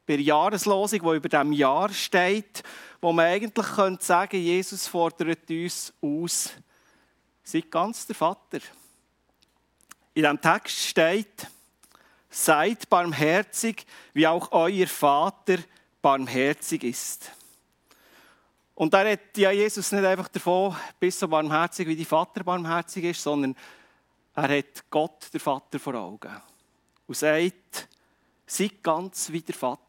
bei der Jahreslosung, die über diesem Jahr steht, wo man eigentlich sagen könnte, Jesus fordert uns aus, seid ganz der Vater. In diesem Text steht, seid barmherzig, wie auch euer Vater barmherzig ist. Und da redet ja Jesus nicht einfach davon, bist so barmherzig, wie dein Vater barmherzig ist, sondern er hat Gott, der Vater, vor Augen. Und sagt, seid ganz wie der Vater.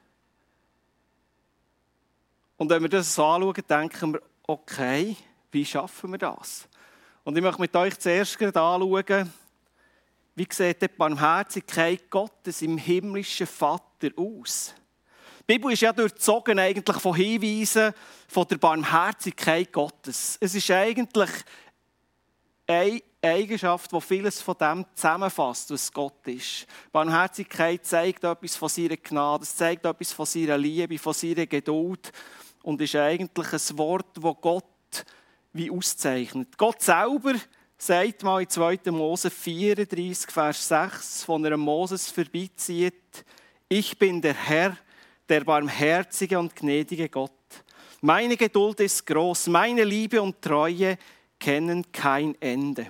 Und wenn wir das so anschauen, denken wir, okay, wie schaffen wir das? Und ich möchte mit euch zuerst anschauen, wie sieht die Barmherzigkeit Gottes im himmlischen Vater aus? Die Bibel ist ja durchzogen eigentlich von Hinweisen von der Barmherzigkeit Gottes. Es ist eigentlich eine Eigenschaft, die vieles von dem zusammenfasst, was Gott ist. Barmherzigkeit zeigt etwas von seiner Gnade, es zeigt etwas von seiner Liebe, von seiner Geduld und ist eigentlich ein Wort, das Gott wie auszeichnet. Gott selber sagt mal in 2. Mose 34, Vers 6, von einem Moses vorbeizieht, ich bin der Herr, der barmherzige und gnädige Gott. Meine Geduld ist groß, meine Liebe und Treue kennen kein Ende.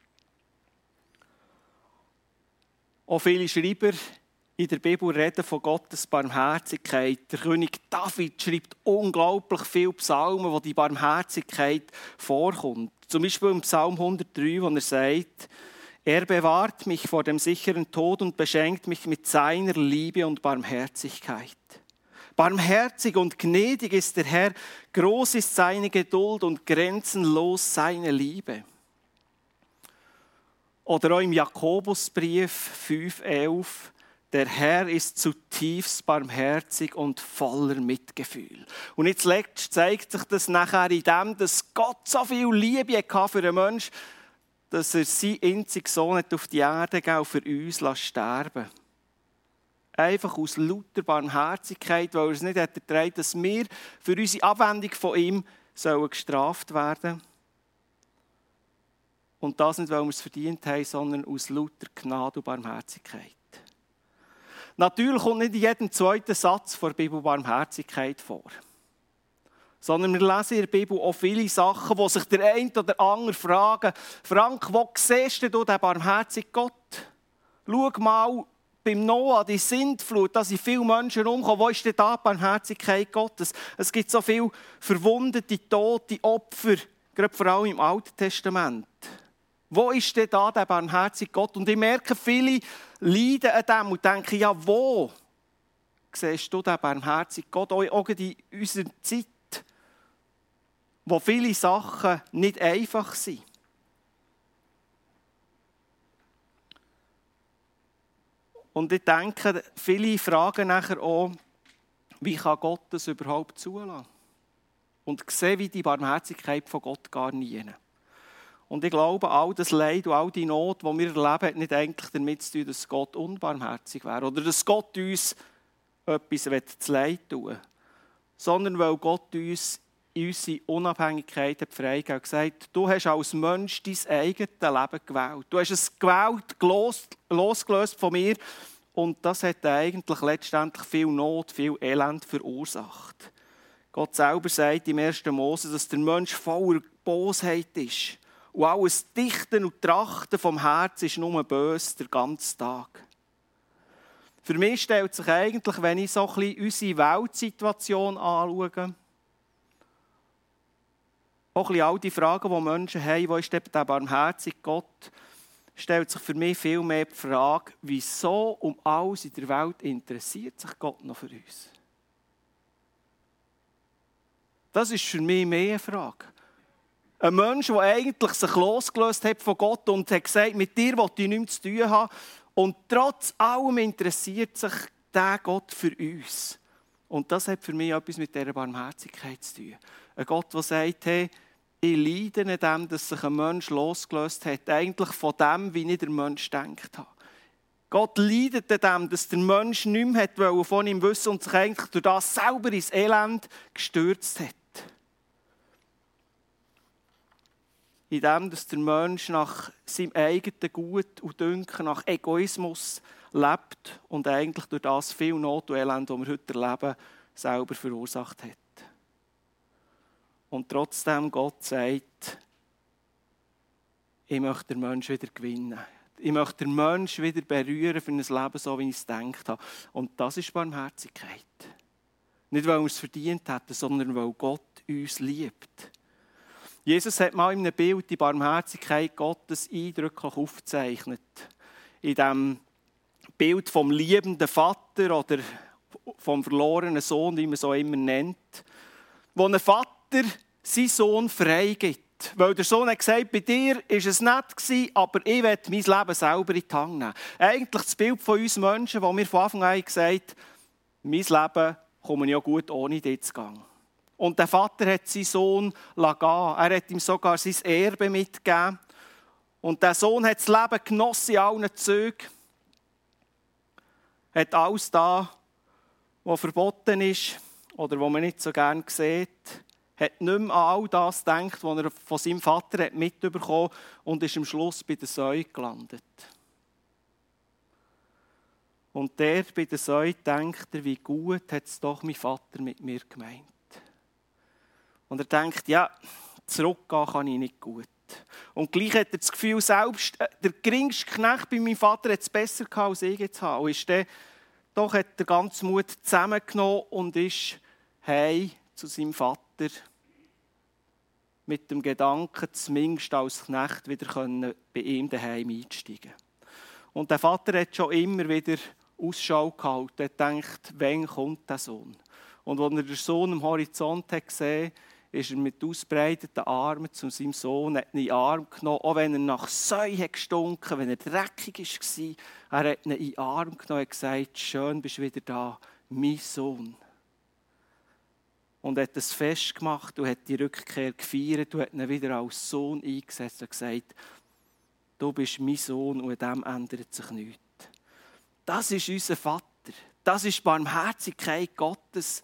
Auch viele Schreiber in der Bibel reden von Gottes Barmherzigkeit. Der König David schreibt unglaublich viele Psalmen, wo die Barmherzigkeit vorkommt. Zum Beispiel im Psalm 103, wo er sagt, er bewahrt mich vor dem sicheren Tod und beschenkt mich mit seiner Liebe und Barmherzigkeit. Barmherzig und gnädig ist der Herr, groß ist seine Geduld und grenzenlos seine Liebe. Oder auch im Jakobusbrief 5,11, der Herr ist zutiefst barmherzig und voller Mitgefühl. Und jetzt zuletzt zeigt sich das nachher in dem, dass Gott so viel Liebe hatte für einen Menschen, dass er seinen einzigen Sohn auf die Erde gegeben und für uns sterben lässt. Einfach aus lauter Barmherzigkeit, weil er es nicht erträgt, dass wir für unsere Abwendung von ihm gestraft werden sollen. Und das nicht, weil wir es verdient haben, sondern aus lauter Gnade und Barmherzigkeit. Natürlich kommt nicht in jedem zweiten Satz vor der Bibel Barmherzigkeit vor. Sondern wir lesen in der Bibel auch viele Sachen, wo sich der eine oder andere fragen, Frank, wo siehst du den barmherzigen Gott? Schau mal beim Noah, die Sintflut, da sind viele Menschen umgekommen. Wo ist denn da die Barmherzigkeit Gottes? Es gibt so viele verwundete, tote Opfer, gerade vor allem im Alten Testament. Wo ist denn da der barmherzige Gott? Und ich merke, viele leiden an dem und denken, ja, wo siehst du den barmherzigen Gott? Auch in unserer Zeit, wo viele Sachen nicht einfach sind. Und ich denke, viele fragen nachher auch, wie kann Gott das überhaupt zulassen? Und sehen wie die Barmherzigkeit von Gott gar nie. Und ich glaube, all das Leid und all die Not, die wir erleben, hat nicht eigentlich damit zu tun, dass Gott unbarmherzig wäre oder dass Gott uns etwas zu Leid tun will, sondern weil Gott uns in unsere Unabhängigkeit freigegeben hat und gesagt, du hast als Mensch dein eigenes Leben gewählt. Du hast es gewählt, losgelöst von mir. Und das hat eigentlich letztendlich viel Not, viel Elend verursacht. Gott selber sagt im 1. Mose, dass der Mensch voller Bosheit ist. Und alles Dichten und Trachten vom Herz ist nur böse den ganzen Tag. Für mich stellt sich eigentlich, wenn ich so ein bisschen unsere Weltsituation anschaue, auch ein bisschen all die Fragen, die Menschen haben, wo ist der barmherzige Gott, stellt sich für mich viel mehr die Frage, wieso um alles in der Welt interessiert sich Gott noch für uns? Das ist für mich mehr eine Frage. Ein Mensch, der eigentlich sich losgelöst hat von Gott und hat gesagt, mit dir will ich nichts zu tun haben. Und trotz allem interessiert sich der Gott für uns. Und das hat für mich etwas mit dieser Barmherzigkeit zu tun. Ein Gott, der sagt, hey, ich leide an dem, dass sich ein Mensch losgelöst hat, eigentlich von dem, wie ich der Mensch gedacht habe. Gott leidet an dem, dass der Mensch nichts mehr von ihm wissen und sich eigentlich durch das selber ins Elend gestürzt hat. In dem, dass der Mensch nach seinem eigenen Gut und Dünken, nach Egoismus lebt und eigentlich durch das viel Not und Elend, das wir heute erleben, selber verursacht hat. Und trotzdem Gott sagt, ich möchte den Menschen wieder gewinnen. Ich möchte den Menschen wieder berühren für ein Leben, so wie ich es gedacht habe. Und das ist Barmherzigkeit. Nicht, weil wir es verdient hätten, sondern weil Gott uns liebt. Jesus hat mal in einem Bild die Barmherzigkeit Gottes eindrücklich aufgezeichnet. In dem Bild vom liebenden Vater oder vom verlorenen Sohn, wie man so immer nennt, wo ein Vater seinen Sohn freigibt. Weil der Sohn hat gesagt, bei dir war es nett, aber ich will mein Leben selber in die Hand nehmen. Eigentlich das Bild von uns Menschen, wo wir von Anfang an gesagt haben, mein Leben komme ja gut ohne dich zu gehen. Und der Vater hat seinen Sohn gehen lassen. Er hat ihm sogar sein Erbe mitgegeben. Und der Sohn hat das Leben genossen in allen Zügen. Hat alles da, was verboten ist oder was man nicht so gerne sieht. Hat nicht mehr an all das gedacht, was er von seinem Vater mitbekommen hat und ist am Schluss bei der Säue gelandet. Und der bei der Säue denkt er, wie gut hat es doch mein Vater mit mir gemeint. Und er denkt, ja, zurückgehen kann ich nicht gut. Und gleich hat er das Gefühl, selbst der geringste Knecht bei meinem Vater hat es besser gehabt, als ich jetzt habe. Und ist dann, doch hat der ganze Mut zusammengenommen und ist heim zu seinem Vater mit dem Gedanken, zumindest als Knecht wieder bei ihm daheim einsteigen. Und der Vater hat schon immer wieder Ausschau gehalten, hat gedacht, wann kommt der Sohn? Und als er den Sohn am Horizont hat gesehen, ist er mit ausbreiteten Armen zu seinem Sohn, hat ihn in den Arm genommen, auch wenn er nach Säue gestunken, wenn er dreckig war. Er hat ihn in den Arm genommen und gesagt, schön bist du wieder da, mein Sohn. Und hat das Fest gemacht und hat die Rückkehr gefeiert und hat ihn wieder als Sohn eingesetzt und gesagt, du bist mein Sohn und an dem ändert sich nichts. Das ist unser Vater. Das ist die Barmherzigkeit Gottes.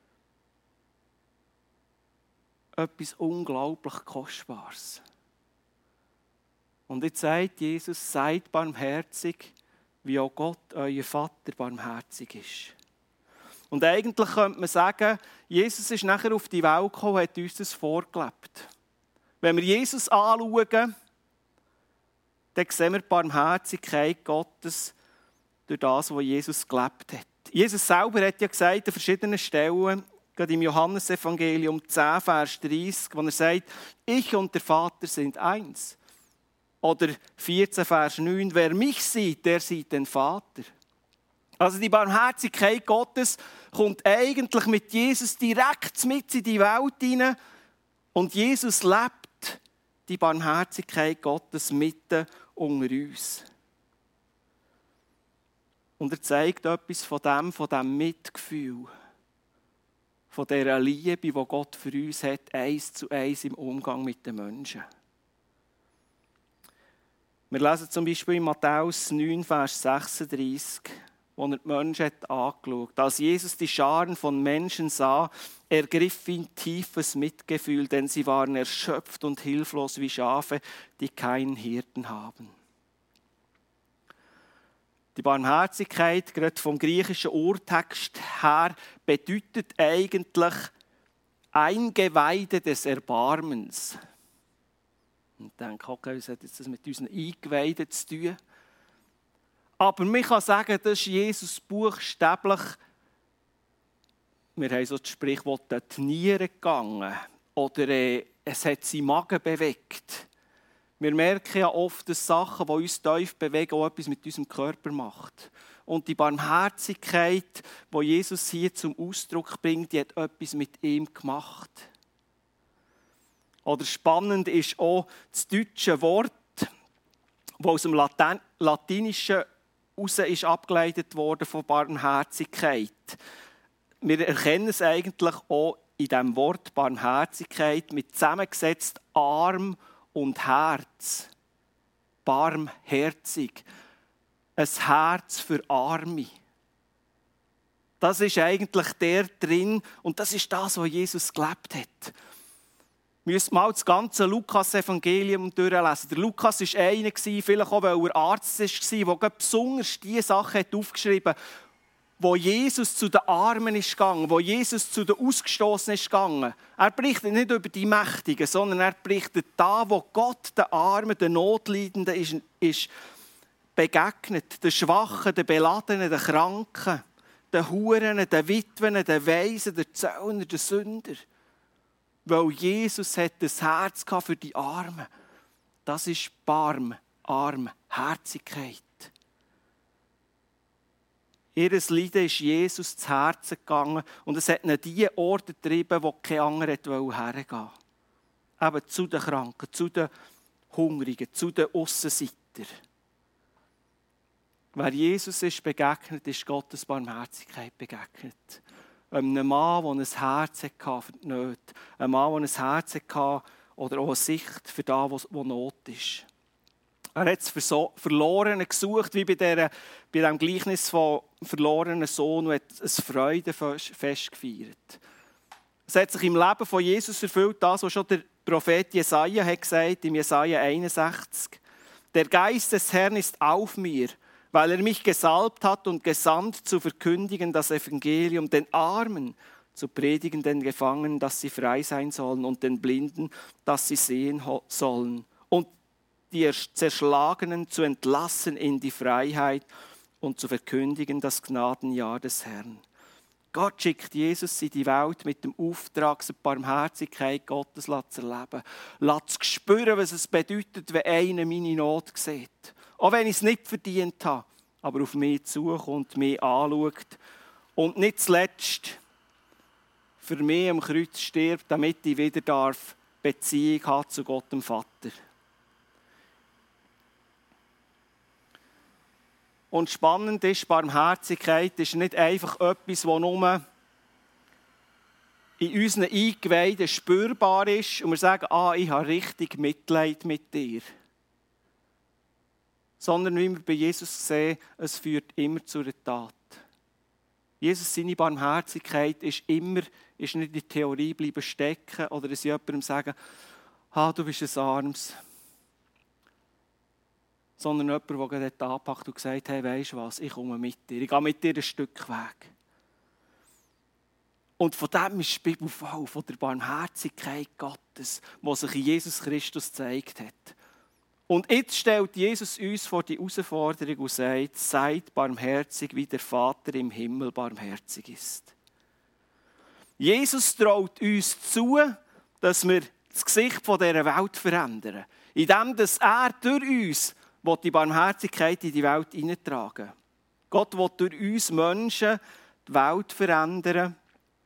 Etwas unglaublich Kostbares. Und jetzt sagt Jesus, seid barmherzig, wie auch Gott, euer Vater, barmherzig ist. Und eigentlich könnte man sagen, Jesus ist nachher auf die Welt gekommen und hat uns das vorgelebt. Wenn wir Jesus anschauen, dann sehen wir die Barmherzigkeit Gottes durch das, was Jesus gelebt hat. Jesus selber hat ja gesagt an verschiedenen Stellen, gerade im Johannesevangelium 10, Vers 30, wo er sagt, ich und der Vater sind eins. Oder 14, Vers 9, wer mich sieht, der sieht den Vater. Also die Barmherzigkeit Gottes kommt eigentlich mit Jesus direkt mit in die Welt hinein und Jesus lebt die Barmherzigkeit Gottes mitten unter uns. Und er zeigt etwas von dem Mitgefühl, von dieser Liebe, die Gott für uns hat, 1:1 im Umgang mit den Menschen. Wir lesen zum Beispiel in Matthäus 9, Vers 36, wo er die Menschen angeschaut hat. Als Jesus die Scharen von Menschen sah, ergriff ihn tiefes Mitgefühl, denn sie waren erschöpft und hilflos wie Schafe, die keinen Hirten haben. Die Barmherzigkeit, gerade vom griechischen Urtext her, bedeutet eigentlich Eingeweide des Erbarmens. Und ich denke, okay, was hat jetzt das mit unseren Eingeweiden zu tun? Aber man kann sagen, das ist Jesus buchstäblich, wir haben so das Sprichwort, die Nieren gegangen. Oder es hat seinen Magen bewegt. Wir merken ja oft, dass Sachen, die uns tief bewegen, auch etwas mit unserem Körper machen. Und die Barmherzigkeit, die Jesus hier zum Ausdruck bringt, die hat etwas mit ihm gemacht. Oder spannend ist auch das deutsche Wort, das aus dem Latinischen heraus ist abgeleitet worden von Barmherzigkeit. Wir erkennen es eigentlich auch in diesem Wort Barmherzigkeit mit zusammengesetzt Arm und Herz. Barmherzig. Ein Herz für Arme. Das ist eigentlich der drin und das ist das, was Jesus gelebt hat. müsst mal das ganze Lukas-Evangelium durchlesen. Der Lukas war einer, vielleicht auch, weil er Arzt war, der besonders diese Sachen aufgeschrieben hat, wo Jesus zu den Armen ist gegangen, wo Jesus zu den Ausgestoßenen ist gegangen. Er berichtet nicht über die Mächtigen, sondern er berichtet da, wo Gott den Armen, den Notleidenden ist begegnet, den Schwachen, den Beladenen, den Kranken, den Huren, den Witwen, den Waisen, den Zöllner, den Sünder. Weil Jesus hat das Herz für die Armen. Das ist Barmherzigkeit. Ihr Leiden ist Jesus zu Herzen gegangen und es hat ihnen die Orte getrieben, wo kein anderer hergehen wollte. Eben zu den Kranken, zu den Hungrigen, zu den Aussenseitern. Wer Jesus ist begegnet, ist Gottes Barmherzigkeit begegnet. Einem Mann, der ein Herz hatte für die Nöte. Ein Mann, der ein Herz hatte oder auch eine Sicht für das, was Not ist. Er hat es Verlorenen gesucht, wie bei dem Gleichnis vom verlorenen Sohn, und hat ein Freudenfest gefeiert. Es hat sich im Leben von Jesus erfüllt, das, was schon der Prophet Jesaja hat gesagt, im Jesaja 61. Der Geist des Herrn ist auf mir, weil er mich gesalbt hat und gesandt, zu verkündigen das Evangelium, den Armen zu predigen, den Gefangenen, dass sie frei sein sollen, und den Blinden, dass sie sehen sollen, und die Zerschlagenen zu entlassen in die Freiheit und zu verkündigen das Gnadenjahr des Herrn. Gott schickt Jesus in die Welt mit dem Auftrag, die Barmherzigkeit Gottes zu erleben. Zu spüren, was es bedeutet, wenn einer meine Not sieht. Auch wenn ich es nicht verdient habe, aber auf mich zukommt, mich anschaut und nicht zuletzt für mich am Kreuz stirbt, damit ich wieder Beziehung haben zu Gott dem Vater. Und spannend ist, Barmherzigkeit ist nicht einfach etwas, das nur in unseren Eingeweiden spürbar ist und wir sagen, ich habe richtig Mitleid mit dir. Sondern wie wir bei Jesus sehen, es führt immer zu einer Tat. Jesus, seine Barmherzigkeit ist nicht in der Theorie bleiben stecken oder es jemandem sagen, du bist ein Armes. Sondern jemand, der gerade anpackt und gesagt hat, hey, weisst du was, ich komme mit dir, ich gehe mit dir ein Stück weg. Und von dem ist die Bibel voll, von der Barmherzigkeit Gottes, die sich in Jesus Christus gezeigt hat. Und jetzt stellt Jesus uns vor die Herausforderung und sagt, seid barmherzig, wie der Vater im Himmel barmherzig ist. Jesus traut uns zu, dass wir das Gesicht dieser Welt verändern. Indem dass er durch uns die Barmherzigkeit in die Welt hineintragen. Gott will durch uns Menschen die Welt verändern,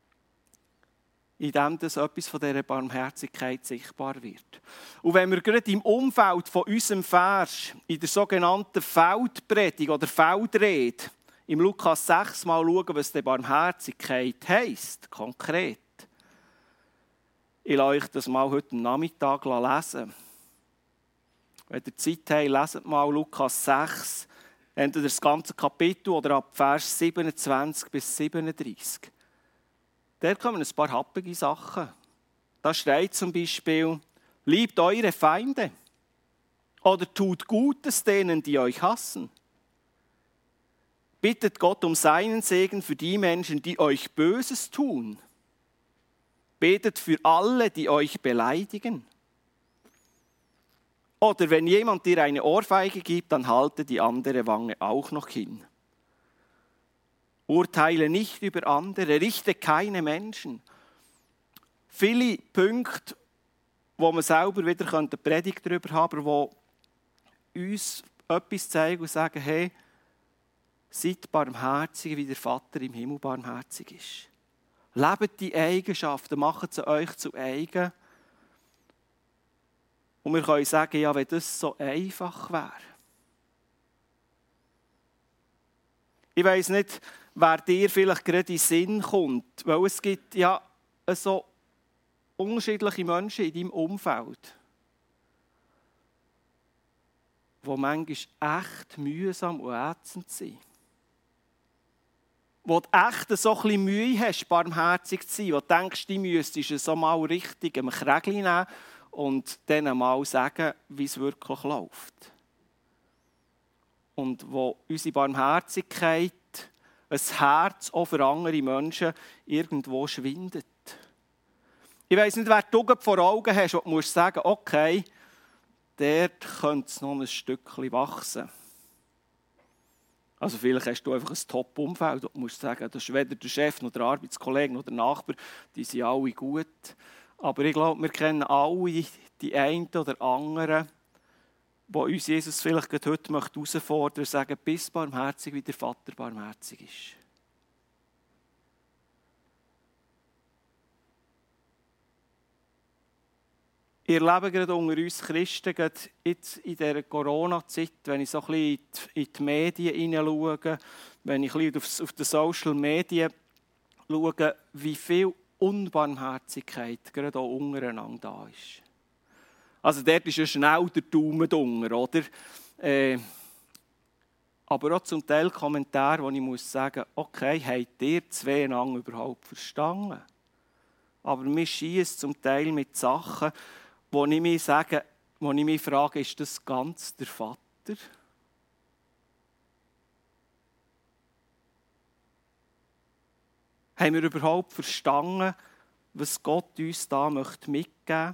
indem das etwas von dieser Barmherzigkeit sichtbar wird. Und wenn wir gerade im Umfeld von unserem Vers, in der sogenannten Feldpredigt oder Feldrede, im Lukas 6 mal schauen, was die Barmherzigkeit heisst, konkret. Ich lasse euch das mal heute Nachmittag lesen. Wenn ihr Zeit habt, leset mal Lukas 6, entweder das ganze Kapitel oder ab Vers 27 bis 37. Da kommen ein paar happige Sachen. Da steht zum Beispiel, liebt eure Feinde oder tut Gutes denen, die euch hassen. Bittet Gott um seinen Segen für die Menschen, die euch Böses tun. Betet für alle, die euch beleidigen. Oder wenn jemand dir eine Ohrfeige gibt, dann halte die andere Wange auch noch hin. Urteile nicht über andere, richte keine Menschen. Viele Punkte, wo man selber wieder eine Predigt darüber haben könnte, die uns etwas zeigen und sagen, hey, seid barmherzig, wie der Vater im Himmel barmherzig ist. Lebt die Eigenschaften, macht sie euch zu eigen. Und wir können sagen, ja, wenn das so einfach wäre. Ich weiss nicht, wer dir vielleicht gerade in den Sinn kommt, weil es gibt ja so unterschiedliche Menschen in deinem Umfeld, die manchmal echt mühsam und ätzend sind. wo du echt so ein bisschen Mühe hast, barmherzig zu sein, wo du denkst, du müsstest es so mal richtig am Krägel nehmen und denen mal sagen, wie es wirklich läuft. Und wo unsere Barmherzigkeit, ein Herz auch für andere Menschen irgendwo schwindet. Ich weiss nicht, wer du vor Augen hast, wo du musst sagen, okay, dort könnte es noch ein Stückchen wachsen. Also vielleicht hast du einfach ein Top-Umfeld, wo du musst sagen, das ist weder der Chef, noch der Arbeitskollege, noch der Nachbar, die sind alle gut. Aber ich glaube, wir kennen alle die einen oder anderen, die uns Jesus vielleicht heute herausfordern und sagen, bist barmherzig, wie der Vater barmherzig ist. Ich erlebe gerade unter uns Christen, gerade jetzt in dieser Corona-Zeit, wenn ich so ein bisschen in die Medien hineinschaue, wenn ich ein bisschen auf die Social Media schaue, wie viel Unbarmherzigkeit gerade auch untereinander da ist. Also dort ist ja schnell der Daumen drunter, oder? Aber auch zum Teil Kommentare, wo ich muss sagen, okay, habt ihr zwei einander überhaupt verstanden? Aber wir schießen zum Teil mit Sachen, wo ich mich frage, ist das ganz der Vater? Haben wir überhaupt verstanden, was Gott uns da mitgeben möchte?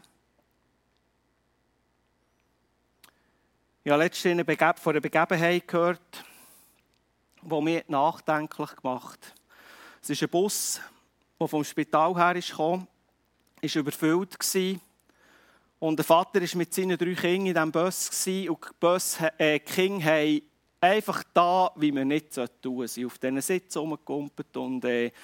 Ich habe letztens von einer Begebenheit gehört, die mich nachdenklich gemacht hat. Es ist ein Bus, der vom Spital her kam, war überfüllt. Und der Vater war mit seinen 3 Kindern in diesem Bus. Und die Kinder haben einfach da, wie man nicht tun sollte. Sie sind auf diesen Sitzen rumgekumpelt und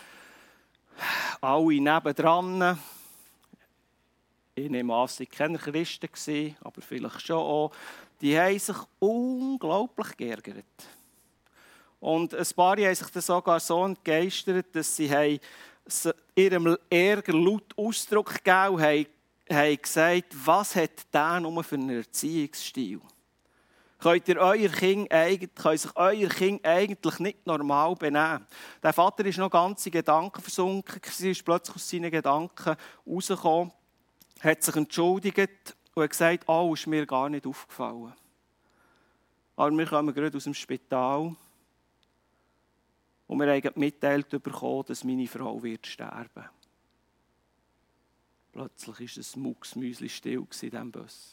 alle nebendran. Ich nehme an, sie waren keine Christen, aber vielleicht schon auch. Die haben sich unglaublich geärgert. Und ein paar haben sich das sogar so entgeistert, dass sie ihrem Ärger laut Ausdruck gegeben haben gesagt, was hat der nur für einen Erziehungsstil? Können sich euer Kind eigentlich nicht normal benehmen? Der Vater ist noch ganz in Gedanken versunken, ist plötzlich aus seinen Gedanken rausgekommen, hat sich entschuldigt und hat gesagt, ist mir gar nicht aufgefallen. Aber wir kommen gerade aus dem Spital und wir haben mitgeteilt bekommen, dass meine Frau wird sterben. Plötzlich war es mucksmäusli still in diesem Bus.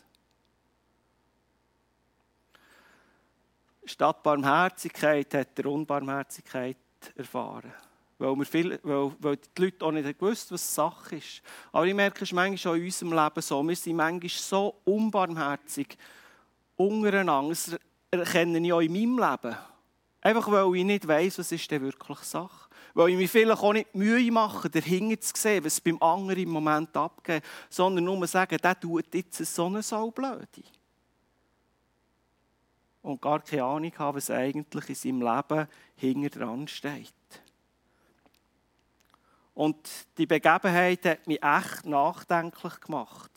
Statt Barmherzigkeit hat er Unbarmherzigkeit erfahren. Weil die Leute auch nicht gewusst, was Sache ist. Aber ich merke, es ist manchmal auch in unserem Leben so. Wir sind manchmal so unbarmherzig untereinander. Das erkenne ich auch in meinem Leben. Einfach weil ich nicht weiss, was ist denn wirklich Sache. Weil ich mir vielleicht auch nicht Mühe mache, dahinter zu sehen, was beim anderen im Moment abgeht, sondern nur sagen, der tut jetzt so eine Saublöde. Und gar keine Ahnung habe, was eigentlich in seinem Leben hinter dran steht. Und die Begebenheit hat mich echt nachdenklich gemacht.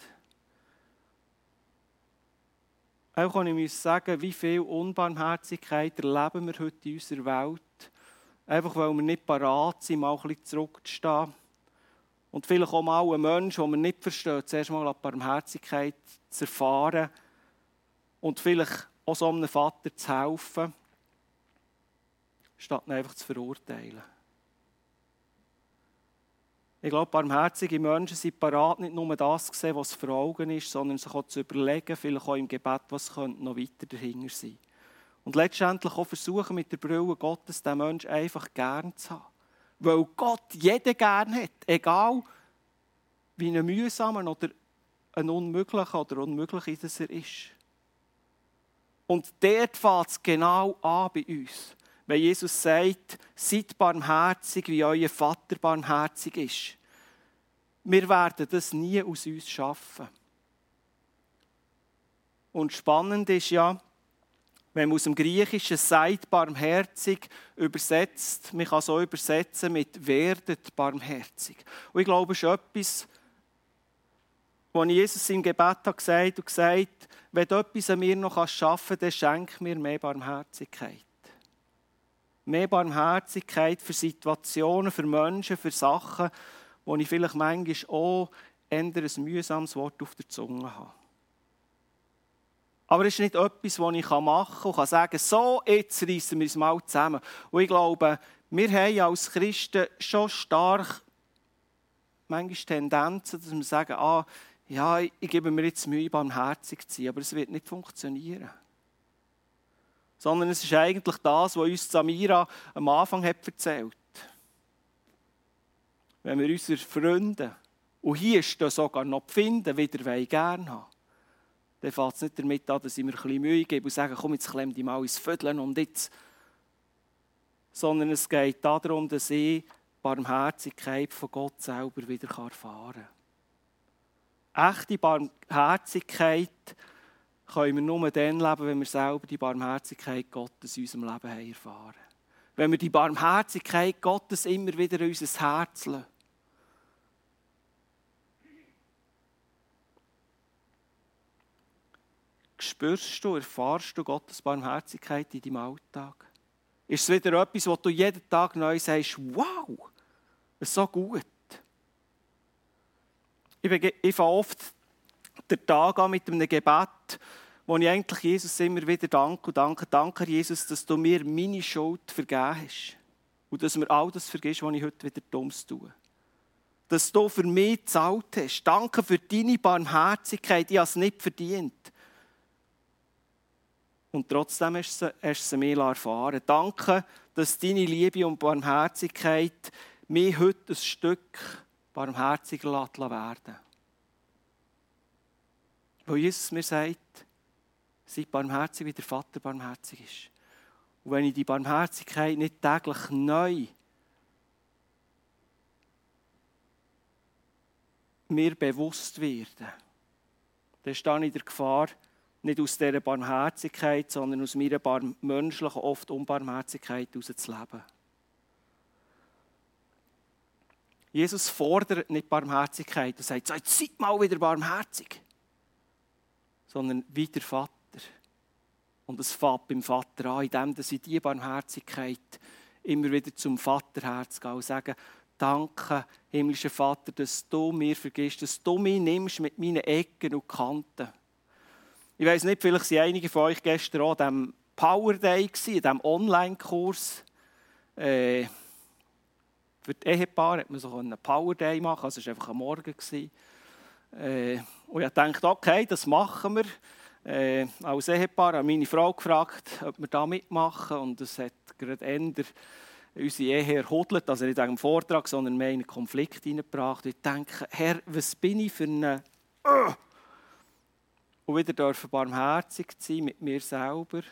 Auch kann ich sagen, wie viel Unbarmherzigkeit erleben wir heute in unserer Welt. Einfach weil wir nicht parat sind, mal ein bisschen zurückzustehen. Und vielleicht auch mal einen Menschen, den wir nicht verstehen, zuerst mal die Barmherzigkeit zu erfahren. Und vielleicht auch so einem Vater zu helfen, statt ihn einfach zu verurteilen. Ich glaube, barmherzige Menschen sind parat, nicht nur das zu sehen, was vor Augen ist, sondern sich auch zu überlegen, vielleicht auch im Gebet, was könnte noch weiter dahinter sein. Und letztendlich auch versuchen, mit der Brille Gottes den Menschen einfach gern zu haben. Weil Gott jeden gern hat, egal wie ein mühsamer oder ein unmöglicher oder unmöglich das er ist. Und dort fängt es genau an bei uns. Wenn Jesus sagt, seid barmherzig, wie euer Vater barmherzig ist. Wir werden das nie aus uns schaffen. Und spannend ist ja, wenn man aus dem Griechischen seid barmherzig übersetzt, man kann so übersetzen mit werdet barmherzig. Und ich glaube, es ist etwas, was Jesus im Gebet hat gesagt, wenn du etwas an mir noch schaffen kannst, dann schenk mir mehr Barmherzigkeit. Mehr Barmherzigkeit für Situationen, für Menschen, für Sachen, wo ich vielleicht manchmal auch eher ein mühsames Wort auf der Zunge habe. Aber es ist nicht etwas, das ich machen kann und sagen, so, jetzt reissen wir es mal zusammen. Und ich glaube, wir haben als Christen schon stark manchmal Tendenzen, dass wir sagen, ja, ich gebe mir jetzt Mühe, barmherzig zu sein, aber es wird nicht funktionieren. Sondern es ist eigentlich das, was uns Samira am Anfang hat erzählt. Wenn wir unsere Freunde, und hier ist das sogar noch zu finden, wieder gerne haben, dann fängt es nicht damit an, dass ich mir ein bisschen Mühe gebe und sage, komm, jetzt klemm dich mal ins Vödeln und jetzt. Sondern es geht darum, dass ich Barmherzigkeit von Gott selber wieder erfahren kann. Echte Barmherzigkeit können wir nur dann leben, wenn wir selber die Barmherzigkeit Gottes in unserem Leben haben erfahren. Wenn wir die Barmherzigkeit Gottes immer wieder in unser Herz lassen. Spürst du, erfahrst du Gottes Barmherzigkeit in deinem Alltag? Ist es wieder etwas, wo du jeden Tag neu sagst, wow, das ist so gut. Ich fange oft den Tag an mit einem Gebet, wo ich eigentlich Jesus immer wieder danke, Jesus, dass du mir meine Schuld vergeben hast. Und dass mir all das vergisst, was ich heute wieder Dummes tue. Dass du für mich gezahlt hast. Danke für deine Barmherzigkeit, ich habe es nicht verdient. Und trotzdem hast du es mir erfahren. Danke, dass deine Liebe und Barmherzigkeit mich heute ein Stück barmherziger werden. Weil Jesus mir sagt, sei barmherzig, wie der Vater barmherzig ist. Und wenn ich die Barmherzigkeit nicht täglich neu mir bewusst werde, dann stehe ich in der Gefahr, nicht aus dieser Barmherzigkeit, sondern aus meiner menschlichen, oft Unbarmherzigkeit herauszuleben. Jesus fordert nicht Barmherzigkeit und sagt, so, jetzt seid mal wieder barmherzig. Sondern wie der Vater. Und es fängt beim Vater an, indem ich diese Barmherzigkeit immer wieder zum Vaterherz gehe und sage, danke, himmlischer Vater, dass du mir vergisst, dass du mich nimmst mit meinen Ecken und Kanten. Ich weiss nicht, vielleicht waren einige von euch gestern auch an diesem Power Day, an diesem Online-Kurs. Für die Ehepaare konnte man so einen Power Day machen, also es war einfach am Morgen. Und ich dachte, okay, das machen wir. Als Ehepaar habe meine Frau gefragt, ob wir da mitmachen. Und es hat gerade eher unsere Ehe erhudelt, also nicht wegen dem Vortrag, sondern mehr in einen Konflikt hineingebracht. Ich denke, Herr, was bin ich für eine... Und wieder dürfen barmherzig sein mit mir selber.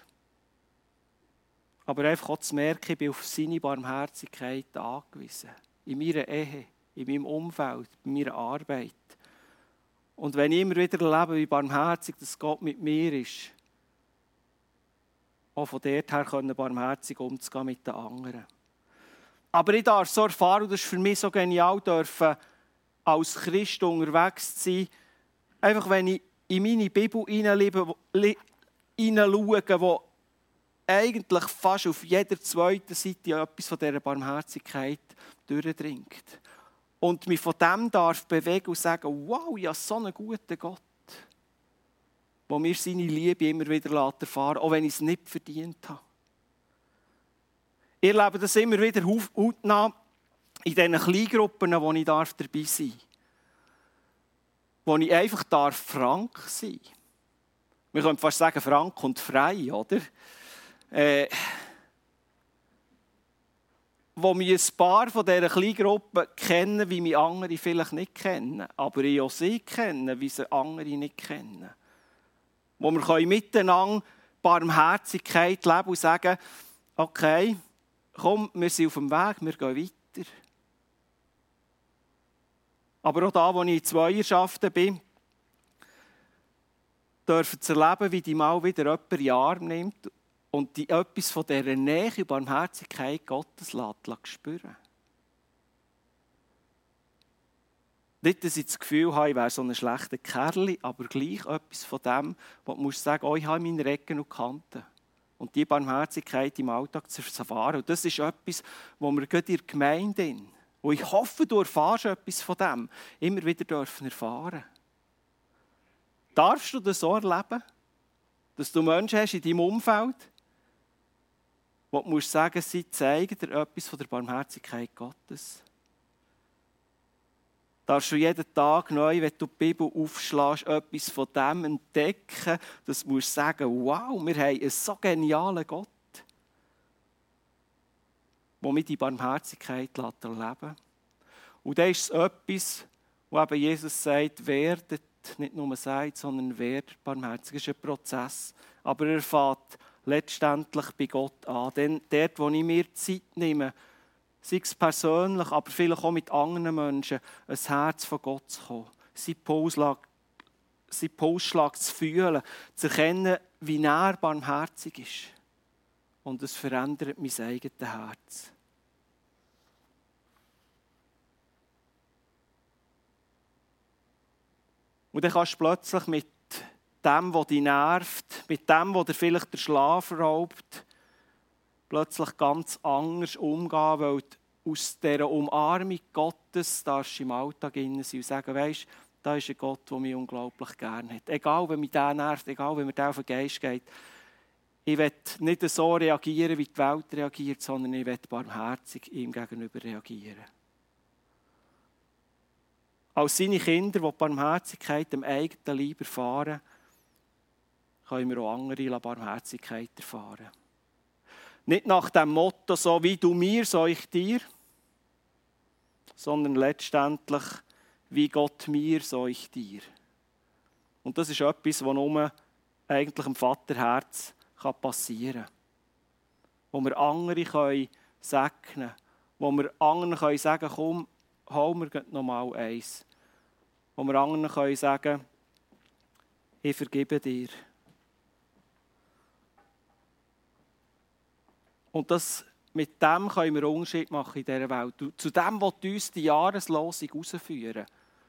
Aber einfach auch zu merken, ich bin auf seine Barmherzigkeit angewiesen. In meiner Ehe, in meinem Umfeld, bei meiner Arbeit. Und wenn ich immer wieder erlebe, wie barmherzig das Gott mit mir ist, auch von dort her können barmherzig umzugehen mit den anderen. Aber ich darf so erfahren, und das ist für mich so genial, dürfen als Christ unterwegs sein, einfach wenn ich in meine Bibel hineinschaue, wo eigentlich fast auf jeder zweiten Seite etwas von dieser Barmherzigkeit durchdringt. Und mich von dem darf bewegen und sagen, wow, ja, so einen guten Gott, der mir seine Liebe immer wieder erfahren lässt, auch wenn ich es nicht verdient habe. Ich erlebe das immer wieder hautnah in diesen Kleingruppen, wo ich dabei sein darf. Wo ich einfach frank sein darf. Wir können fast sagen, frank und frei, oder? Wo mich ein paar von dieser Kleingruppen kennen, wie mich andere vielleicht nicht kennen. Aber ich auch sie kennen, wie sie andere nicht kennen. Wo wir miteinander Barmherzigkeit leben und sagen, okay, komm, wir sind auf dem Weg, wir gehen weiter. Aber auch da, wo ich in Zweierschaften bin, dürfen zu erleben, wie die mal wieder jemand in den Arm nimmt und die etwas von dieser Nähe und Barmherzigkeit Gottes spüren. Nicht, dass ich das Gefühl habe, ich wäre so ein schlechter Kerl, aber gleich etwas von dem, wo du sagen musst, oh, ich habe meine Ecken und Kanten. und die Barmherzigkeit im Alltag zu erfahren. Und das ist etwas, wo wir gerade in der Gemeinde, und ich hoffe, du erfährst etwas von dem, immer wieder dürfen erfahren. Darfst du das so erleben, dass du Menschen hast in deinem Umfeld, wo du musst sagen, sie zeigen dir etwas von der Barmherzigkeit Gottes? Darfst du jeden Tag neu, wenn du die Bibel aufschlägst, etwas von dem entdecken, dass du musst sagen, wow, wir haben einen so genialen Gott, der mir die Barmherzigkeit erleben lässt. Und das ist etwas, wo eben Jesus sagt, werdet, nicht nur sagt, sondern werdet barmherzig. Das ist ein Prozess. Aber er fängt letztendlich bei Gott an. Denn dort, wo ich mir Zeit nehme, sei es persönlich, aber vielleicht auch mit anderen Menschen, ein Herz von Gott zu kommen, seinen Pulsschlag zu fühlen, zu erkennen, wie er barmherzig ist. Und es verändert mein eigenes Herz. Und dann kannst du plötzlich mit dem, was dich nervt, mit dem, was dir vielleicht den Schlaf raubt, plötzlich ganz anders umgehen, weil du aus dieser Umarmung Gottes darfst du im Alltag sein und sagen, weisst, da ist ein Gott, der mich unglaublich gerne hat. Egal, wenn mich der nervt, egal, wenn mir der auf den Geist geht. Ich will nicht so reagieren, wie die Welt reagiert, sondern ich will barmherzig ihm gegenüber reagieren. Als seine Kinder, die die Barmherzigkeit dem eigenen Leib erfahren, können wir auch andere Barmherzigkeit erfahren. Nicht nach dem Motto, so wie du mir, so ich dir, sondern letztendlich, wie Gott mir, so ich dir. Und das ist etwas, was nur eigentlich im Vaterherz passieren kann. Wo wir andere segnen können, wo wir anderen sagen können, komm, hol mir noch mal eins. Wo wir anderen sagen können, ich vergebe dir. Und mit dem können wir einen Unterschied machen in dieser Welt. Zu dem, was uns die Jahreslosung herausführen.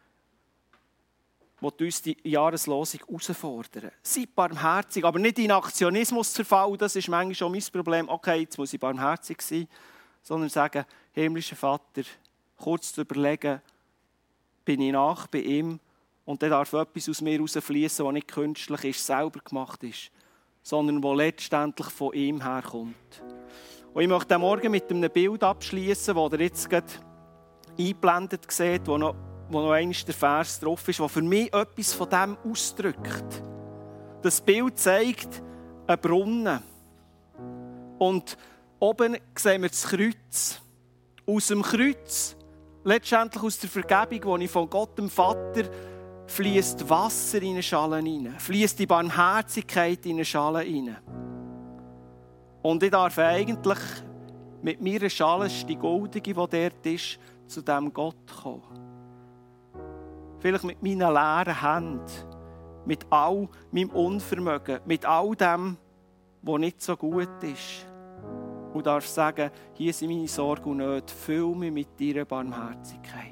Was uns die Jahreslosung herausfordern. Seid barmherzig, aber nicht in Aktionismus zerfallen. Das ist manchmal schon mein Problem. Okay, jetzt muss ich barmherzig sein. Sondern sagen, himmlischer Vater, kurz zu überlegen, bin ich nach bei ihm und dann darf etwas aus mir herausfließen, das nicht künstlich ist, selber gemacht ist, sondern das letztendlich von ihm herkommt. Und ich möchte heute Morgen mit einem Bild abschließen, das ihr jetzt gerade eingeblendet seht, wo noch einmal der Vers drauf ist, der für mich etwas von dem ausdrückt. Das Bild zeigt einen Brunnen. Und oben sehen wir das Kreuz. Aus dem Kreuz, letztendlich aus der Vergebung, die ich von Gott, dem Vater, fließt Wasser in eine Schale hinein. Fließt die Barmherzigkeit in eine Schale hinein. Und ich darf eigentlich mit meiner Schale, die goldige, die dort ist, zu diesem Gott kommen. Vielleicht mit meinen leeren Händen, mit all meinem Unvermögen, mit all dem, was nicht so gut ist. Und darf sagen, hier sind meine Sorgen und Nöte, füll mich mit deiner Barmherzigkeit.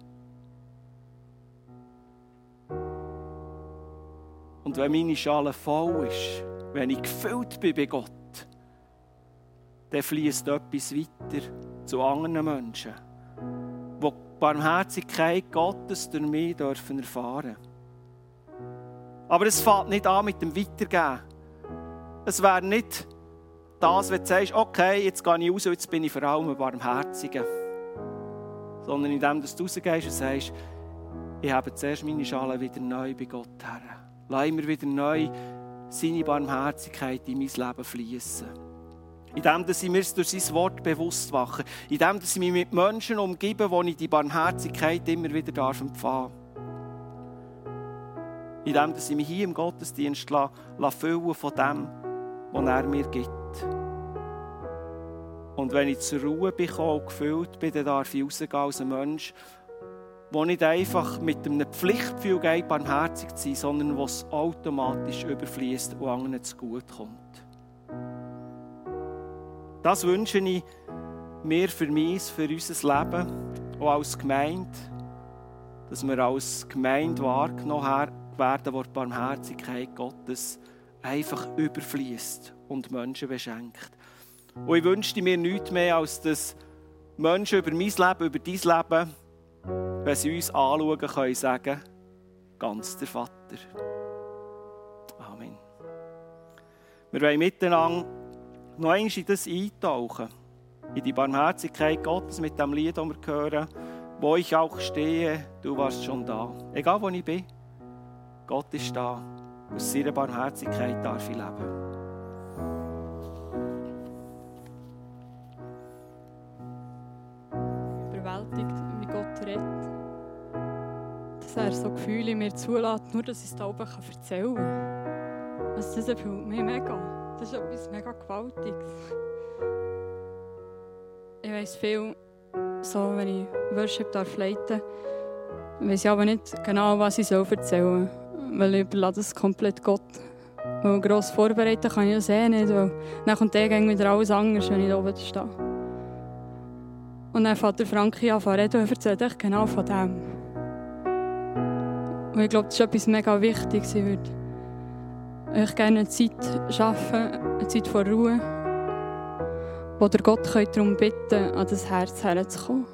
Und wenn meine Schale voll ist, wenn ich gefüllt bin bei Gott, dann fließt etwas weiter zu anderen Menschen, die die Barmherzigkeit Gottes durch mich erfahren dürfen. Aber es fängt nicht an mit dem Weitergeben. Es wäre nicht das, wenn du sagst, okay, jetzt gehe ich raus und jetzt bin ich vor allem ein Barmherziger. Sondern indem du rausgehst und sagst, ich habe zuerst meine Schale wieder neu bei Gott her. Lass mir wieder neu seine Barmherzigkeit in mein Leben fließen. Indem dass ich mir durch sein Wort bewusst mache. Indem dass ich mich mit Menschen umgebe, wo ich die Barmherzigkeit immer wieder empfangen darf. Indem dass ich mich hier im Gottesdienst füllen von dem, was er mir gibt. Und wenn ich zur Ruhe bekomme und gefüllt bin, dann darf ich rausgehen als ein Mensch, der nicht einfach mit einem Pflichtgefühl geht, barmherzig zu sein, sondern was automatisch überfließt und anderen zugute kommt. Das wünsche ich mir für mich, für unser Leben, auch als Gemeinde, dass wir als Gemeinde wahrgenommen werden, wo die Barmherzigkeit Gottes einfach überfließt und Menschen beschenkt. Und ich wünschte mir nichts mehr, als dass Menschen über mein Leben, über dein Leben, wenn sie uns anschauen, können sagen, ganz der Vater. Amen. Wir wollen miteinander noch einmal in das eintauchen, in die Barmherzigkeit Gottes mit dem Lied, das wir hören. Wo ich auch stehe, du warst schon da. Egal wo ich bin, Gott ist da. Aus seiner Barmherzigkeit darf ich leben. Überwältigt, wie Gott redet. Dass er so Gefühle in mir zulässt, nur dass ich es da oben erzählen kann. Also das erfüllt mich mega. Das ist etwas mega Gewaltiges. Ich weiss viel, so, wenn ich Worship leiten darf, weiss ich aber nicht genau, was ich erzählen soll. Weil ich überlasse es komplett Gott. Weil gross vorbereiten kann ich das nicht, weil dann kommt wieder alles anders, wenn ich da oben stehe. Und dann fährt der Frankie an zu reden und erzählt echt genau von dem. Und ich glaube, das ist etwas mega Wichtiges. Ich würde euch gerne eine Zeit schaffen, eine Zeit von Ruhe, wo ihr Gott darum bitten könnt, an das Herz herzukommen.